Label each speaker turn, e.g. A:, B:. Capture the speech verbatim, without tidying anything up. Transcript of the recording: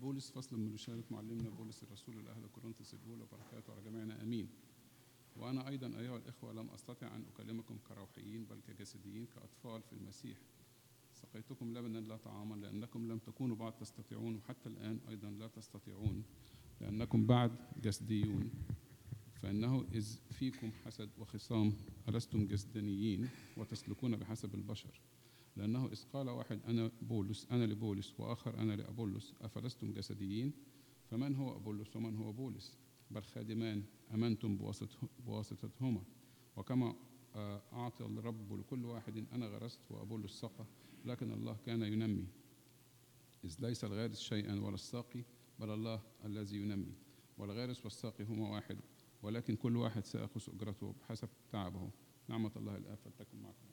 A: بولس فصل من رسالة معلمنا بولس الرسول لأهل كورنثوس الأولى، وبركاته على جميعنا آمين. وأنا أيضا أيها الإخوة لم أستطع أن أكلمكم كروحيين بل كجسديين كأطفال في المسيح. سقيتكم لبنا لا طعاما لأنكم لم تكونوا بعد تستطيعون، وحتى الآن أيضا لا تستطيعون لأنكم بعد جسديون. فإنه إذ فيكم حسد وخصام ألستم جسدانيين وتسلكون بحسب البشر. لأنه إذ قال واحد أنا بولس أنا لبولس وآخر أنا لأبولس، أفلستم جسديين؟ فمن هو أبولس ومن هو بولس؟ بل خادمان أمنتم بواسطتهما. وكما أعطى الرب لكل واحد، أنا غرست وأبولس سقى، لكن الله كان ينمي. إذ ليس الغارس شيئا ولا الساقي، بل الله الذي ينمي. والغارس والساقي هما واحد، ولكن كل واحد سيأخذ أجرته بحسب تعبه. نعمة الله الآب فلتكن معكم.